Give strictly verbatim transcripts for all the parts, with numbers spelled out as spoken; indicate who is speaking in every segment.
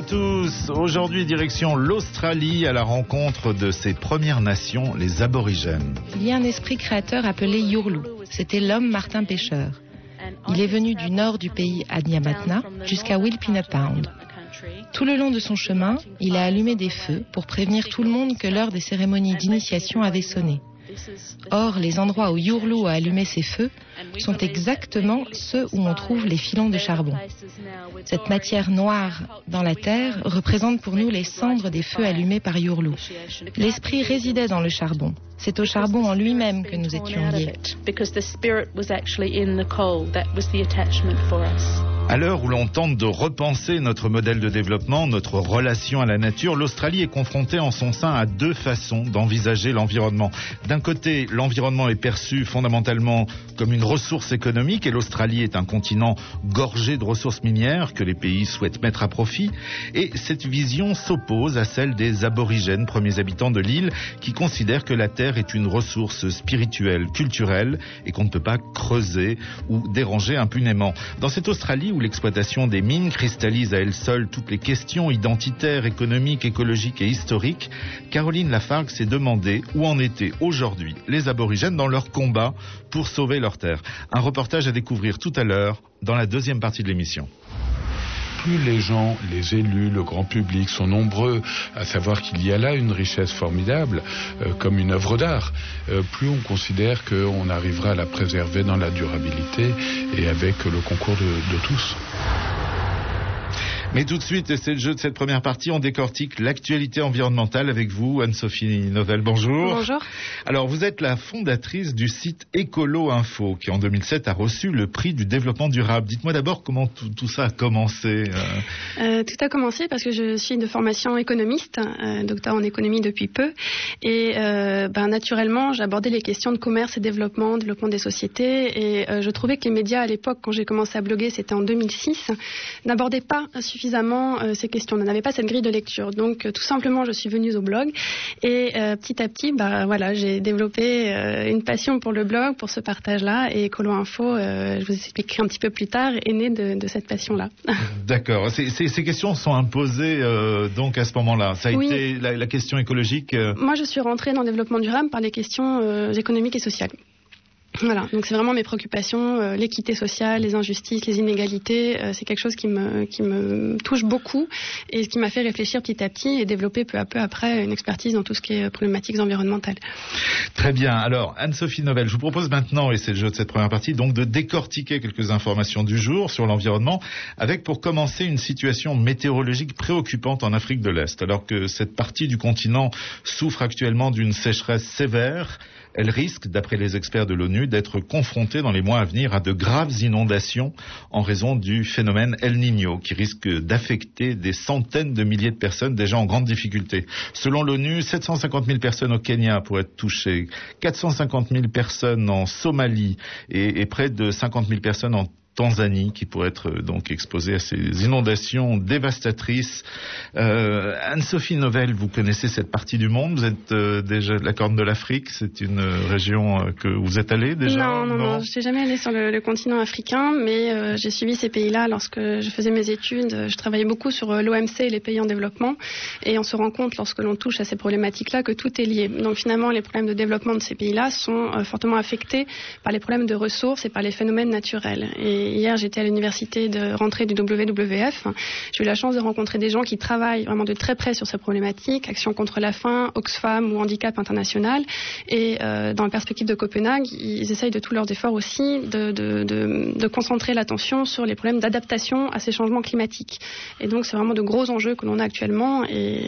Speaker 1: tous. Aujourd'hui, direction l'Australie à la rencontre de ses premières nations, les aborigènes.
Speaker 2: Il y a un esprit créateur appelé Yurlu. C'était l'homme Martin Pêcheur. Il est venu du nord du pays Adnyamathanha jusqu'à Wilpinna-Pound. Tout le long de son chemin, il a allumé des feux pour prévenir tout le monde que l'heure des cérémonies d'initiation avait sonné. Or, les endroits où Yurlu a allumé ses feux sont exactement ceux où on trouve les filons de charbon. Cette matière noire dans la terre représente pour nous les cendres des feux allumés par Yurlu. L'esprit résidait dans le charbon. C'est au charbon en lui-même que nous étions liés.
Speaker 1: À l'heure où l'on tente de repenser notre modèle de développement, notre relation à la nature, l'Australie est confrontée en son sein à deux façons d'envisager l'environnement. D'un côté, l'environnement est perçu fondamentalement comme une ressource économique et l'Australie est un continent gorgé de ressources minières que les pays souhaitent mettre à profit. Et cette vision s'oppose à celle des aborigènes, premiers habitants de l'île, qui considèrent que la terre est une ressource spirituelle, culturelle et qu'on ne peut pas creuser ou déranger impunément. Dans cette Australie où l'exploitation des mines cristallise à elle seule toutes les questions identitaires, économiques, écologiques et historiques, Caroline Lafargue s'est demandé où en étaient aujourd'hui les aborigènes dans leur combat pour sauver leur terre. Un reportage à découvrir tout à l'heure dans la deuxième partie de l'émission.
Speaker 3: Plus les gens, les élus, le grand public sont nombreux à savoir qu'il y a là une richesse formidable, euh, comme une œuvre d'art, euh, plus on considère qu'on arrivera à la préserver dans la durabilité et avec le concours de, de tous.
Speaker 1: Mais tout de suite, et c'est le jeu de cette première partie, on décortique l'actualité environnementale avec vous, Anne-Sophie Novelle. Bonjour.
Speaker 4: Bonjour.
Speaker 1: Alors, vous êtes la fondatrice du site Écolo Info, qui en deux mille sept a reçu le prix du développement durable. Dites-moi d'abord comment tout, tout ça a commencé.
Speaker 4: Euh... Euh, tout a commencé parce que je suis de formation économiste, euh, docteur en économie depuis peu. Et euh, ben, naturellement, j'abordais les questions de commerce et développement, développement des sociétés. Et euh, je trouvais que les médias, à l'époque, quand j'ai commencé à bloguer, c'était en deux mille six, n'abordaient pas suffisamment suffisamment euh, ces questions. On n'avait pas cette grille de lecture. Donc, euh, tout simplement, je suis venue au blog et euh, petit à petit, bah, voilà, j'ai développé euh, une passion pour le blog, pour ce partage-là. Et Écolo Info, euh, je vous expliquerai un petit peu plus tard, est né de, de cette passion-là.
Speaker 1: D'accord. Ces, ces, ces questions sont imposées euh, donc à ce moment-là. Ça a
Speaker 4: oui.
Speaker 1: été la, la question écologique. Euh...
Speaker 4: Moi, je suis rentrée dans le développement durable par les questions euh, économiques et sociales. Voilà, donc c'est vraiment mes préoccupations, euh, l'équité sociale, les injustices, les inégalités, euh, c'est quelque chose qui me, qui me touche beaucoup et ce qui m'a fait réfléchir petit à petit et développer peu à peu après une expertise dans tout ce qui est problématiques environnementales.
Speaker 1: Très bien, alors Anne-Sophie Novelle, je vous propose maintenant, et c'est le jeu de cette première partie, donc de décortiquer quelques informations du jour sur l'environnement, avec pour commencer une situation météorologique préoccupante en Afrique de l'Est, alors que cette partie du continent souffre actuellement d'une sécheresse sévère. Elle risque, d'après les experts de l'ONU, d'être confrontée dans les mois à venir à de graves inondations en raison du phénomène El Niño, qui risque d'affecter des centaines de milliers de personnes déjà en grande difficulté. Selon l'ONU, sept cent cinquante mille personnes au Kenya pourraient être touchées, quatre cent cinquante mille personnes en Somalie et, et près de cinquante mille personnes en Tanzanie qui pourrait être donc exposée à ces inondations dévastatrices. Euh, Anne-Sophie Novelle, vous connaissez cette partie du monde, vous êtes euh, déjà de la Corne de l'Afrique, c'est une région euh, que vous êtes allée déjà?
Speaker 4: Non, non, non, non. Je suis jamais allée sur le, le continent africain, mais euh, j'ai suivi ces pays-là lorsque je faisais mes études. Je travaillais beaucoup sur euh, l'O M C et les pays en développement, et on se rend compte lorsque l'on touche à ces problématiques-là que tout est lié. Donc finalement, les problèmes de développement de ces pays-là sont euh, fortement affectés par les problèmes de ressources et par les phénomènes naturels. Et hier, j'étais à l'université de rentrée du W W F. J'ai eu la chance de rencontrer des gens qui travaillent vraiment de très près sur ces problématiques, Action contre la faim, Oxfam ou Handicap International. Et euh, dans la perspective de Copenhague, ils essayent de tous leurs efforts aussi de, de, de, de concentrer l'attention sur les problèmes d'adaptation à ces changements climatiques. Et donc, c'est vraiment de gros enjeux que l'on a actuellement. Et,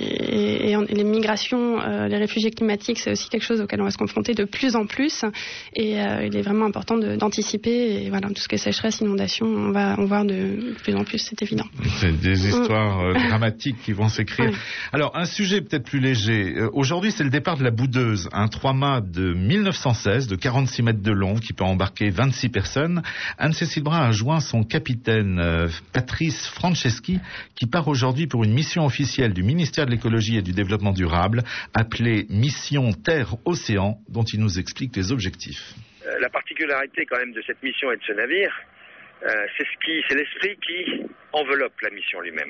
Speaker 4: et, et, et les migrations, euh, les réfugiés climatiques, c'est aussi quelque chose auquel on va se confronter de plus en plus. Et euh, il est vraiment important de, d'anticiper. Et voilà, tout ce qui est sécheresse, inondation, on va en voir de plus en plus, c'est évident.
Speaker 1: C'est des histoires euh, dramatiques qui vont s'écrire. Oui. Alors, un sujet peut-être plus léger. Euh, aujourd'hui, c'est le départ de la Boudeuse, un trois-mâts de mille neuf cent seize, de quarante-six mètres de long, qui peut embarquer vingt-six personnes. Anne-Cécile Brun a joint son capitaine, euh, Patrice Franceschi, qui part aujourd'hui pour une mission officielle du ministère de l'écologie et du développement durable, appelée Mission Terre-Océan, dont il nous explique les objectifs.
Speaker 5: Euh, la particularité quand même de cette mission et de ce navire, Euh, c'est ce qui, c'est l'esprit qui enveloppe la mission lui-même.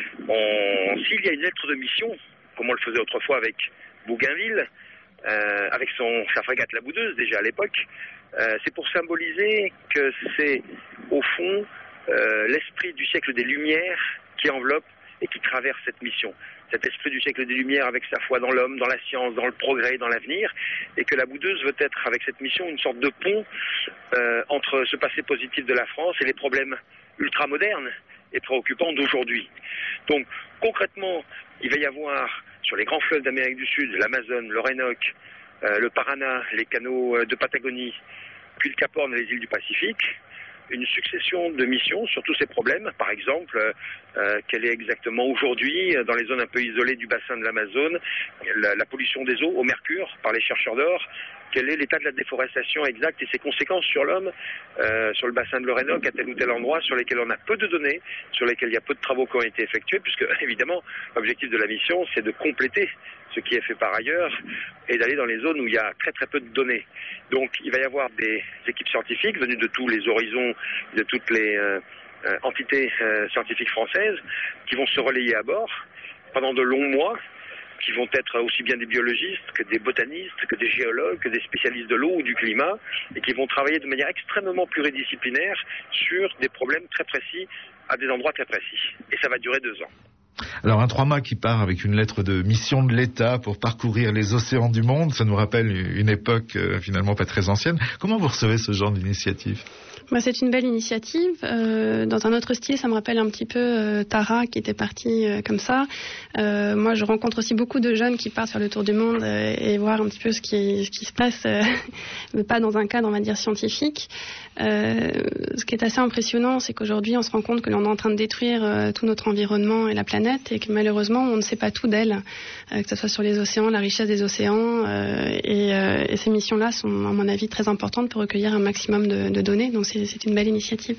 Speaker 5: On, s'il y a une lettre de mission, comme on le faisait autrefois avec Bougainville, euh, avec son, sa frégate La Boudeuse déjà à l'époque, euh, c'est pour symboliser que c'est au fond euh, l'esprit du siècle des Lumières qui enveloppe et qui traverse cette mission. Cet esprit du siècle des Lumières avec sa foi dans l'homme, dans la science, dans le progrès, dans l'avenir, et que la Boudeuse veut être avec cette mission une sorte de pont euh, entre ce passé positif de la France et les problèmes ultramodernes et préoccupants d'aujourd'hui. Donc concrètement, il va y avoir sur les grands fleuves d'Amérique du Sud, l'Amazone, l'Orénoque, euh, le Paraná, les canaux de Patagonie, puis le Cap Horn et les îles du Pacifique, une succession de missions sur tous ces problèmes. Par exemple, euh, quelle est exactement aujourd'hui, dans les zones un peu isolées du bassin de l'Amazone, la, la pollution des eaux au mercure par les chercheurs d'or, quel est l'état de la déforestation exacte et ses conséquences sur l'homme, euh, sur le bassin de l'Orénoque, à tel ou tel endroit, sur lesquels on a peu de données, sur lesquels il y a peu de travaux qui ont été effectués, puisque évidemment, l'objectif de la mission, c'est de compléter ce qui est fait par ailleurs, et d'aller dans les zones où il y a très très peu de données. Donc il va y avoir des équipes scientifiques venues de tous les horizons, de toutes les euh, euh, entités euh, scientifiques françaises, qui vont se relayer à bord pendant de longs mois, qui vont être aussi bien des biologistes que des botanistes, que des géologues, que des spécialistes de l'eau ou du climat, et qui vont travailler de manière extrêmement pluridisciplinaire sur des problèmes très précis, à des endroits très précis. Et ça va durer deux ans.
Speaker 1: Alors un trois-mâts qui part avec une lettre de mission de l'État pour parcourir les océans du monde, ça nous rappelle une époque euh, finalement pas très ancienne. Comment vous recevez ce genre d'initiative ?
Speaker 4: Bah, c'est une belle initiative. Euh, dans un autre style, ça me rappelle un petit peu euh, Tara qui était partie euh, comme ça. Euh, moi, je rencontre aussi beaucoup de jeunes qui partent faire le tour du monde euh, et voir un petit peu ce qui, ce qui se passe, euh, mais pas dans un cadre, on va dire, scientifique. Euh, ce qui est assez impressionnant, c'est qu'aujourd'hui, on se rend compte que l'on est en train de détruire euh, tout notre environnement et la planète et que malheureusement, on ne sait pas tout d'elle, euh, que ce soit sur les océans, la richesse des océans. Euh, et, euh, et ces missions-là sont, à mon avis, très importantes pour recueillir un maximum de, de données. Donc, c'est C'est une belle initiative.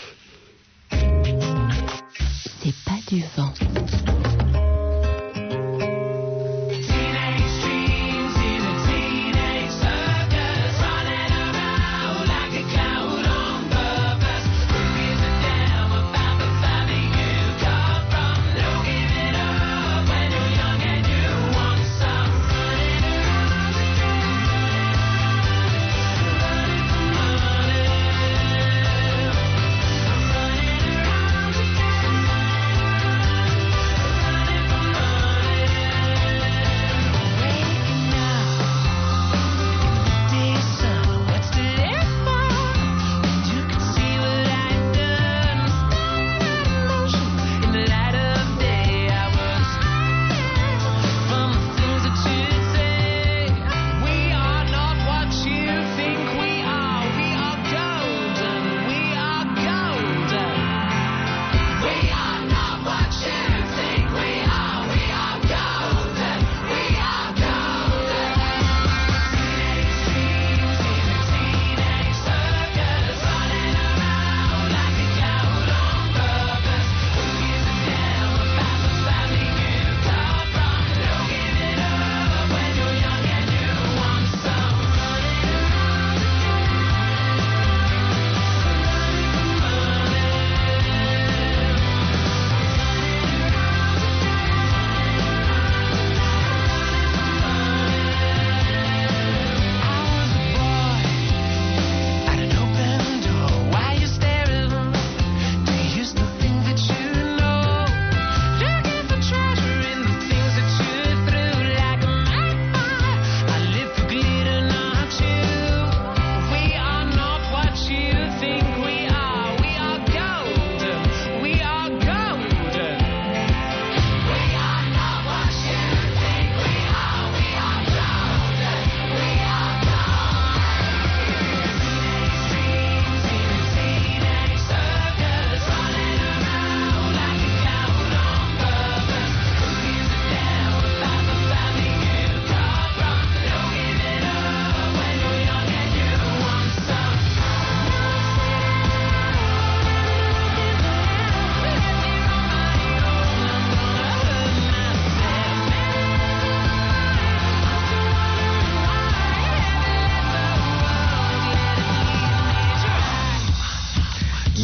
Speaker 2: C'est pas du vent.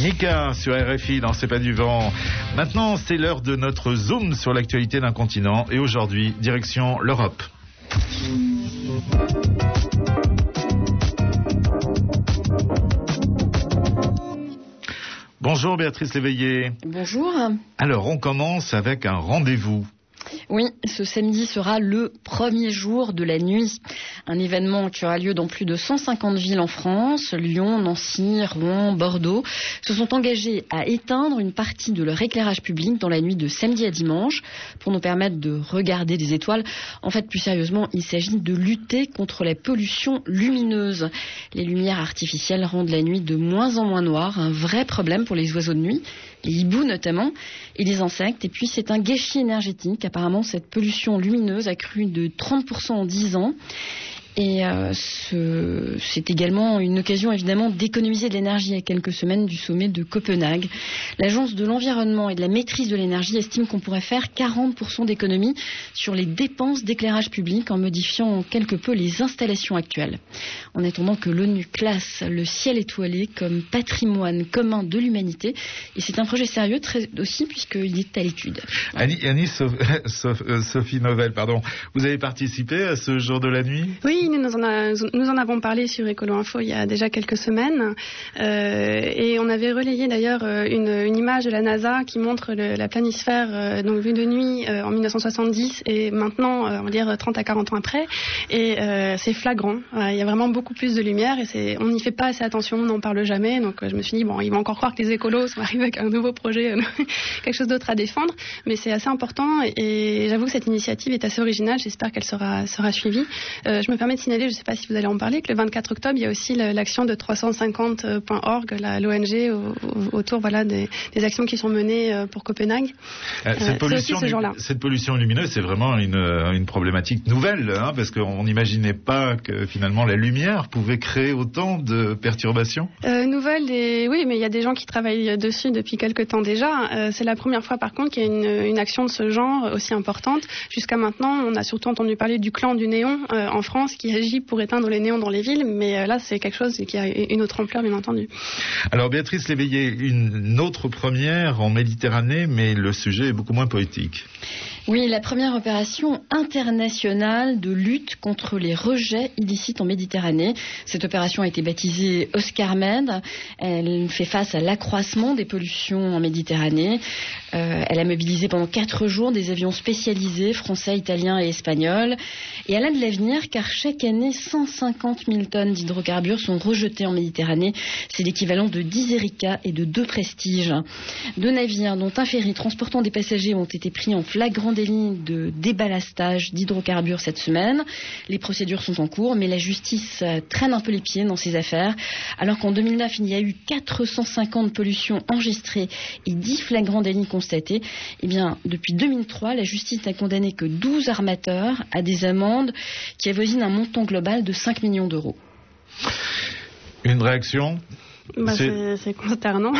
Speaker 1: Mika sur R F I dans C'est pas du vent. Maintenant, c'est l'heure de notre zoom sur l'actualité d'un continent. Et aujourd'hui, direction l'Europe. Bonjour Béatrice Léveillé.
Speaker 6: Bonjour.
Speaker 1: Alors, on commence avec un rendez-vous.
Speaker 6: Oui, ce samedi sera le premier jour de la nuit. Un événement qui aura lieu dans plus de cent cinquante villes en France. Lyon, Nancy, Rouen, Bordeaux se sont engagés à éteindre une partie de leur éclairage public dans la nuit de samedi à dimanche pour nous permettre de regarder des étoiles. En fait, plus sérieusement, il s'agit de lutter contre la pollution lumineuse. Les lumières artificielles rendent la nuit de moins en moins noire, un vrai problème pour les oiseaux de nuit, les hiboux notamment, et les insectes. Et puis c'est un gâchis énergétique. Apparemment, cette pollution lumineuse a cru de trente pour cent en dix ans. Et euh, ce, c'est également une occasion évidemment d'économiser de l'énergie à quelques semaines du sommet de Copenhague. L'Agence de l'environnement et de la maîtrise de l'énergie estime qu'on pourrait faire quarante pour cent d'économies sur les dépenses d'éclairage public en modifiant quelque peu les installations actuelles. En attendant que l'ONU classe le ciel étoilé comme patrimoine commun de l'humanité. Et c'est un projet sérieux très, aussi puisqu'il est à l'étude.
Speaker 1: Annie, Annie Sof, Sof, euh, Sophie Novelle, pardon. Vous avez participé à ce jour de la nuit ?
Speaker 4: Oui. Nous en, a, nous en avons parlé sur Écolo Info il y a déjà quelques semaines euh, et on avait relayé d'ailleurs une, une image de la NASA qui montre le, la planisphère euh, donc vue de nuit euh, en mille neuf cent soixante-dix et maintenant euh, on va dire trente à quarante ans après et euh, c'est flagrant. Voilà, il y a vraiment beaucoup plus de lumière et c'est, on n'y fait pas assez attention, on n'en parle jamais, donc euh, je me suis dit bon, ils vont encore croire que les écolos sont arrivés avec un nouveau projet, euh, quelque chose d'autre à défendre, mais c'est assez important et, et j'avoue que cette initiative est assez originale, j'espère qu'elle sera, sera suivie. Euh, je me permets de signaler, je ne sais pas si vous allez en parler, que le vingt-quatre octobre, il y a aussi l'action de trois cent cinquante point org, l'O N G, autour voilà, des, des actions qui sont menées pour Copenhague.
Speaker 1: Euh, cette, euh, pollution, ce jour-là. Cette pollution lumineuse, c'est vraiment une, une problématique nouvelle, hein, parce qu'on n'imaginait pas que finalement la lumière pouvait créer autant de perturbations.
Speaker 4: Euh, nouvelle, et, oui, mais il y a des gens qui travaillent dessus depuis quelques temps déjà. Euh, c'est la première fois, par contre, qu'il y a une, une action de ce genre aussi importante. Jusqu'à maintenant, on a surtout entendu parler du clan du néon euh, en France, qui agit pour éteindre les néons dans les villes, mais là c'est quelque chose qui a une autre ampleur bien entendu.
Speaker 1: Alors Béatrice Léveillé, une autre première en Méditerranée, mais le sujet est beaucoup moins poétique.
Speaker 6: Oui, la première opération internationale de lutte contre les rejets illicites en Méditerranée. Cette opération a été baptisée Oscar Med. Elle fait face à l'accroissement des pollutions en Méditerranée. Euh, elle a mobilisé pendant quatre jours des avions spécialisés, français, italiens et espagnols. Et elle a de l'avenir car chaque année, cent cinquante mille tonnes d'hydrocarbures sont rejetées en Méditerranée. C'est l'équivalent de dix Erika et de deux Prestige. Deux navires, dont un ferry transportant des passagers, ont été pris en flagrant délit de déballastage d'hydrocarbures cette semaine. Les procédures sont en cours, mais la justice traîne un peu les pieds dans ces affaires. Alors qu'en deux mille neuf, il y a eu quatre cent cinquante pollutions enregistrées et dix flagrants délits constatés. Eh bien, depuis deux mille trois, la justice n'a condamné que douze armateurs à des amendes qui avoisinent un montant global de cinq millions d'euros.
Speaker 1: Une réaction ?
Speaker 4: Bah, c'est... c'est consternant.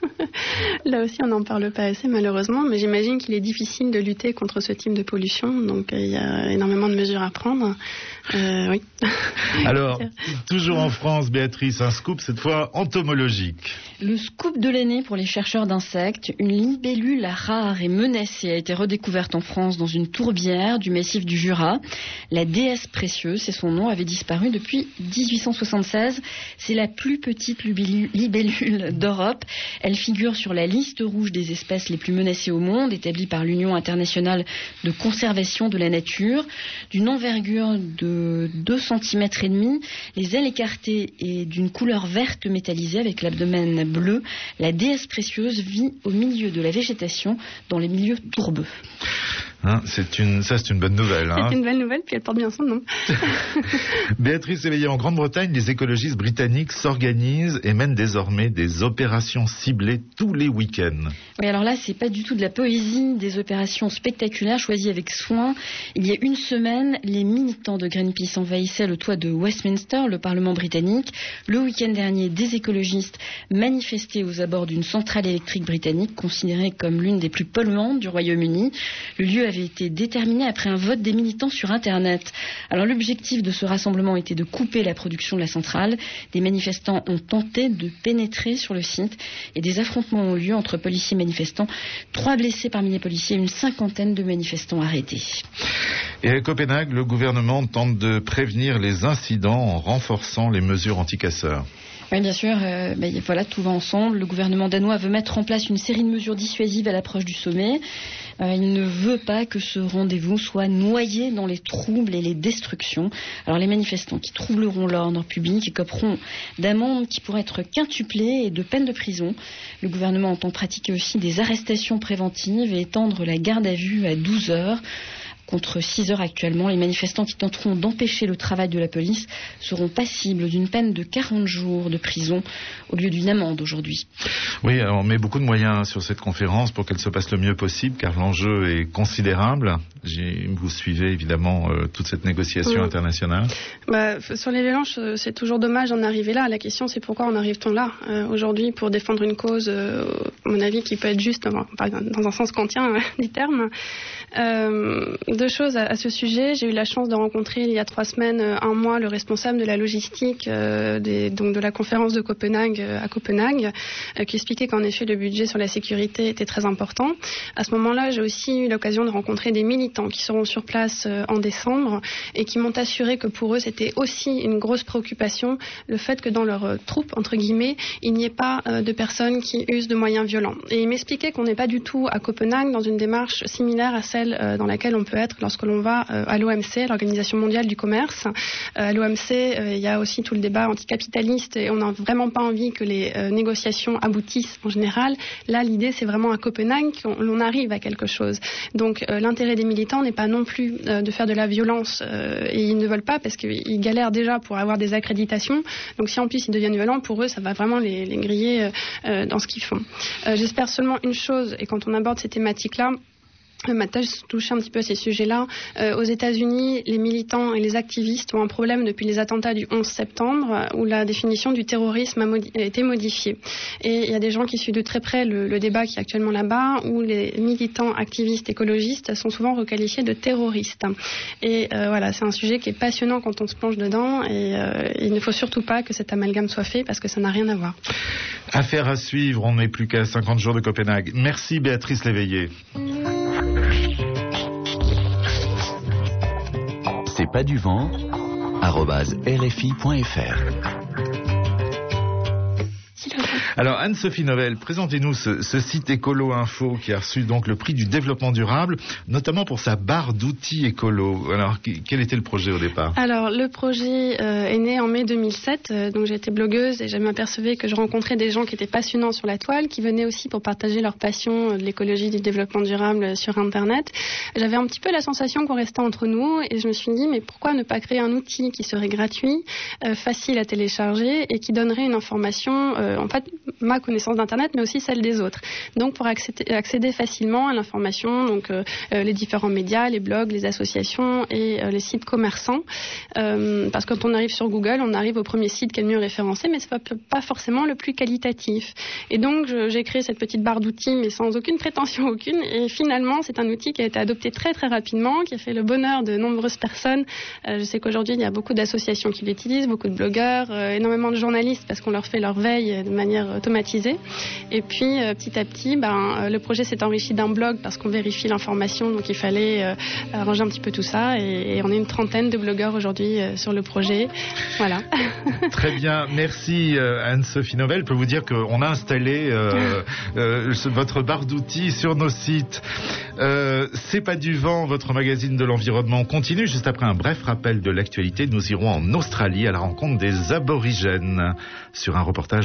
Speaker 4: Là aussi, on n'en parle pas assez, malheureusement, mais j'imagine qu'il est difficile de lutter contre ce type de pollution, donc il y a énormément de mesures à prendre. Euh, oui.
Speaker 1: Alors, toujours en France, Béatrice, un scoop, cette fois entomologique.
Speaker 6: Le scoop de l'année pour les chercheurs d'insectes, une libellule rare et menacée a été redécouverte en France dans une tourbière du massif du Jura. La déesse précieuse, c'est son nom, avait disparu depuis dix-huit cent soixante-seize. C'est la plus petite libellule d'Europe. Elle figure sur la liste rouge des espèces les plus menacées au monde, établie par l'Union internationale de conservation de la nature. D'une envergure de deux centimètres et demi, les ailes écartées et d'une couleur verte métallisée avec l'abdomen bleu, la déesse précieuse vit au milieu de la végétation dans les milieux tourbeux.
Speaker 1: Hein, c'est une, ça c'est une bonne nouvelle. Hein.
Speaker 4: C'est une belle nouvelle, puis elle porte bien son nom.
Speaker 1: Béatrice Léveillé, en Grande-Bretagne, les écologistes britanniques s'organisent et mènent désormais des opérations ciblées tous les week-ends.
Speaker 6: Oui, alors là, c'est pas du tout de la poésie, des opérations spectaculaires choisies avec soin. Il y a une semaine, les militants de Greenpeace envahissaient le toit de Westminster, le Parlement britannique. Le week-end dernier, des écologistes manifestaient aux abords d'une centrale électrique britannique considérée comme l'une des plus polluantes du Royaume-Uni. Le lieu avait été déterminé après un vote des militants sur Internet. Alors l'objectif de ce rassemblement était de couper la production de la centrale. Des manifestants ont tenté de pénétrer sur le site et des affrontements ont eu lieu entre policiers et manifestants. Trois blessés parmi les policiers et une cinquantaine de manifestants arrêtés.
Speaker 1: Et à Copenhague, le gouvernement tente de prévenir les incidents en renforçant les mesures anti-casseurs.
Speaker 6: Oui, bien sûr. Euh, ben, voilà, tout va ensemble. Le gouvernement danois veut mettre en place une série de mesures dissuasives à l'approche du sommet. Euh, il ne veut pas que ce rendez-vous soit noyé dans les troubles et les destructions. Alors les manifestants qui troubleront l'ordre public écoperont d'amendes qui pourraient être quintuplées et de peines de prison. Le gouvernement entend pratiquer aussi des arrestations préventives et étendre la garde à vue à douze heures. Contre six heures actuellement, les manifestants qui tenteront d'empêcher le travail de la police seront passibles d'une peine de quarante jours de prison au lieu d'une amende aujourd'hui.
Speaker 1: Oui, alors on met beaucoup de moyens sur cette conférence pour qu'elle se passe le mieux possible, car l'enjeu est considérable. J'ai, vous suivez évidemment euh, toute cette négociation oui. internationale.
Speaker 4: Bah, sur les violences, c'est toujours dommage d'en arriver là. La question, c'est pourquoi en arrive-t-on là euh, aujourd'hui pour défendre une cause, euh, à mon avis, qui peut être juste dans, dans un sens kantien euh, du terme. Euh, deux choses à, à ce sujet. J'ai eu la chance de rencontrer il y a trois semaines, un mois, le responsable de la logistique euh, des, donc de la conférence de Copenhague euh, à Copenhague, euh, qui expliquait qu'en effet le budget sur la sécurité était très important. À ce moment-là, j'ai aussi eu l'occasion de rencontrer des militants qui seront sur place euh, en décembre et qui m'ont assuré que pour eux c'était aussi une grosse préoccupation le fait que dans leur euh, troupe entre guillemets il n'y ait pas euh, de personnes qui usent de moyens violents. Et ils m'expliquaient qu'on n'est pas du tout à Copenhague dans une démarche similaire à celle dans laquelle on peut être lorsque l'on va à l'O M C, l'Organisation mondiale du commerce. À l'O M C, il y a aussi tout le débat anticapitaliste et on n'a vraiment pas envie que les négociations aboutissent en général. Là, l'idée, c'est vraiment à Copenhague qu'on arrive à quelque chose. Donc, l'intérêt des militants n'est pas non plus de faire de la violence et ils ne veulent pas parce qu'ils galèrent déjà pour avoir des accréditations. Donc, si en plus ils deviennent violents, pour eux, ça va vraiment les, les griller dans ce qu'ils font. J'espère seulement une chose, et quand on aborde ces thématiques-là, ma tâche touche un petit peu à ces sujets-là. Euh, aux États-Unis, les militants et les activistes ont un problème depuis les attentats du onze septembre, où la définition du terrorisme a, modi- a été modifiée. Et il y a des gens qui suivent de très près le, le débat qui est actuellement là-bas, où les militants, activistes, écologistes sont souvent requalifiés de terroristes. Et euh, voilà, c'est un sujet qui est passionnant quand on se plonge dedans, et euh, il ne faut surtout pas que cet amalgame soit fait, parce que ça n'a rien à voir.
Speaker 1: Affaire à suivre, on n'est plus qu'à cinquante jours de Copenhague. Merci Béatrice Léveillé.
Speaker 7: C'est pas du vent, arobase r f i point f r.
Speaker 1: Alors Anne-Sophie Novelle, présentez-nous ce, ce site Écolo Info qui a reçu donc le prix du développement durable, notamment pour sa barre d'outils écolo. Alors quel était le projet au départ ?
Speaker 4: Alors le projet euh, est né en mai deux mille sept, euh, donc j'étais blogueuse et je m'apercevais que je rencontrais des gens qui étaient passionnants sur la toile, qui venaient aussi pour partager leur passion de l'écologie, du développement durable sur Internet. J'avais un petit peu la sensation qu'on restait entre nous et je me suis dit mais pourquoi ne pas créer un outil qui serait gratuit, euh, facile à télécharger et qui donnerait une information, euh, en fait ma connaissance d'Internet, mais aussi celle des autres. Donc, pour accéder, accéder facilement à l'information, donc euh, les différents médias, les blogs, les associations et euh, les sites commerçants. Euh, parce que quand on arrive sur Google, on arrive au premier site qui est le mieux référencé, mais c'est pas, pas forcément le plus qualitatif. Et donc, je, j'ai créé cette petite barre d'outils, mais sans aucune prétention aucune. Et finalement, c'est un outil qui a été adopté très très rapidement, qui a fait le bonheur de nombreuses personnes. Euh, je sais qu'aujourd'hui, il y a beaucoup d'associations qui l'utilisent, beaucoup de blogueurs, euh, énormément de journalistes, parce qu'on leur fait leur veille de manière automatisée. Et puis euh, petit à petit, ben, euh, le projet s'est enrichi d'un blog parce qu'on vérifie l'information, donc il fallait euh, arranger un petit peu tout ça. Et, et on est une trentaine de blogueurs aujourd'hui euh, sur le projet. Voilà.
Speaker 1: Très bien, merci euh, Anne-Sophie Novelle. Je peux vous dire qu'on a installé euh, euh, votre barre d'outils sur nos sites. Euh, C'est pas du vent, votre magazine de l'environnement continue. Juste après un bref rappel de l'actualité, nous irons en Australie à la rencontre des aborigènes sur un reportage